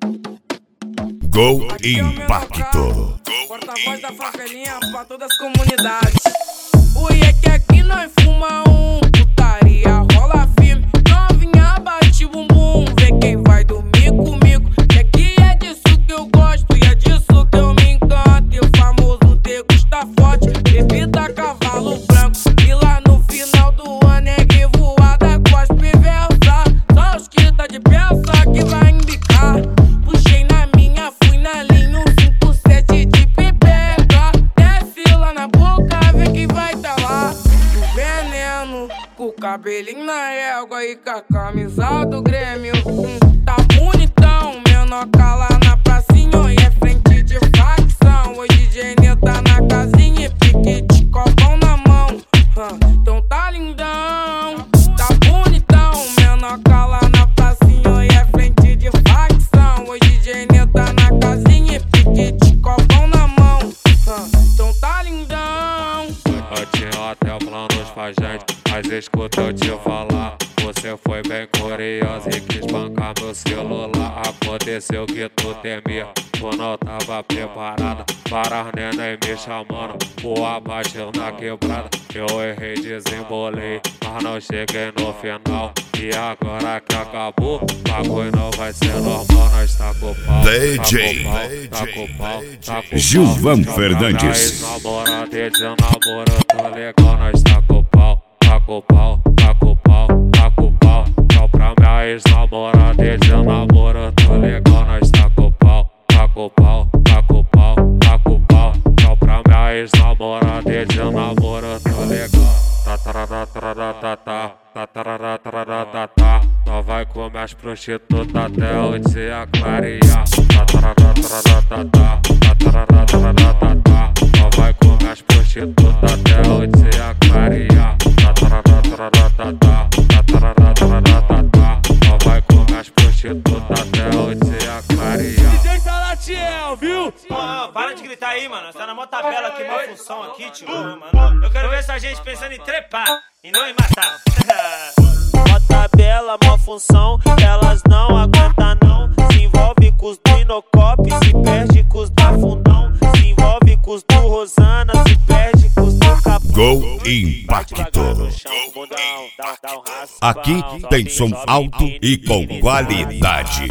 Go Impacto. Porta-voz da favelinha pra todas as comunidades. O é que aqui nós fuma putaria rola firme. Novinha bate bumbum, vê quem vai dormir comigo. Que aqui é disso que eu gosto e é disso que eu me encanto. E o famoso degusta forte, bebida cavalo branco. E lá no final do ano é revoada com as perversas. Só os que tá de peça que vai embicar. Puxei na minha, fui na linha, 5-7 de pepeca. Desce lá na boca, vê quem vai tá lá. O veneno, com o cabelinho na régua e com a camisa do Grêmio. Tá bonitão, menor cala na pracinha e é frente de facção. Hoje DJ tá na casinha e pique de copão na mão. Então tá lindão, tá bonitão, menor cala na pracinha e é frente de facção. Hoje DJ tá na casinha e pique de copão na mão. Então tá lindão. Eu tinha até planos pra gente, mas escuta eu te falar. Você foi bem curiosa e quis bancar meu celular. Aconteceu que tu temia, tu não tava preparada para as neném me chamando. O bateu na quebrada, eu errei, desembolei, mas não cheguei no final. E agora que acabou, o bagulho não vai ser normal. Nós tá com o pau, DJ tá com o pau, tá com o Gilvan pau. Fernandes. Namora desde namoro, tô legal, nós tá com o pau, tá com o pau, tá com o pau, tá com o pau. Tchau pra minha ex-namorada, desde namoro, tô legal, nós tá com o pau, tá com o pau, tá com o pau, tá com o pau. Tchau pra minha ex-namorada, desde namoro, tô legal. Nós vai comer as prostitutas até o dia clarear. Nós vai comer as prostitutas até o dia clarear. Nós vai comer as prostitutas até o dia clarear. DJ Salatiel, viu? Para de gritar aí, mano. Você tá na mó tabela aqui, mó função aqui, tio. Mano, eu quero ver essa gente pensando em trepar e não em matar. Mó tabela, mó função, elas não aguentam não. Se envolve com os do Inocop, se perde com os da Fundão. Se envolve com os do Rosana, se perde com os do Capão. Go Impacto. Aqui tem som alto e com qualidade.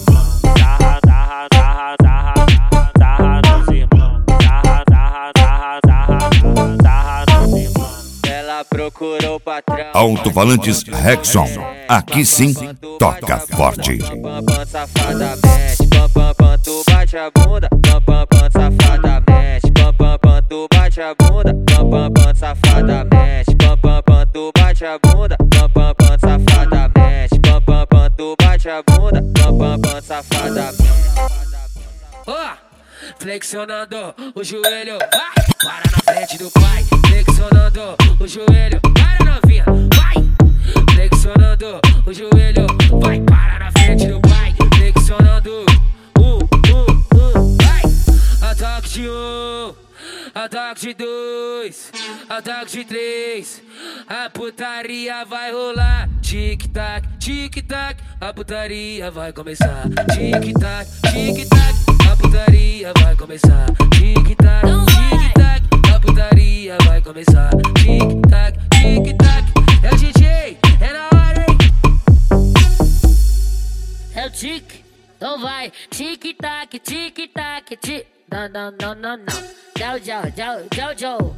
Ela procurou o patrão. Alto-falantes Rexon. Aqui sim, toca forte. Pam pam safada mexe, pam pam pam tu bate a bunda, pam pam pam safada mexe, pam pam pam tu bate a bunda, pam pam pam safada mexe, pam pam pam tu bate a bunda, pam pam pam safada mexe, pam pam pam tu bate a bunda, pam pam pam safada. Flexionando o joelho, vai, para na frente do pai. Flexionando o joelho, para novinha, vai. Flexionando o joelho, vai, para na frente do pai. Flexionando, vai. Ataque de 1, ataque de 2, ataque de 3. A putaria vai rolar. Tic-tac, tic-tac, a putaria vai começar. Tic-tac, tic-tac, a putaria vai começar. Tic-tac, tic-tac, a putaria vai começar. Tic-tac, tic-tac, é o DJ, é na hora, hein? É o tic, então vai. Tic-tac, tic-tac, tic. Não, não, não, não, não. Jojo,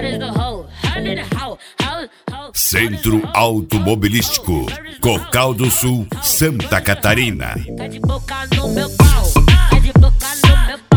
Centro Automobilístico, Cocal do Sul, Santa Catarina. tá de boca no meu pau, tá de boca no meu pau.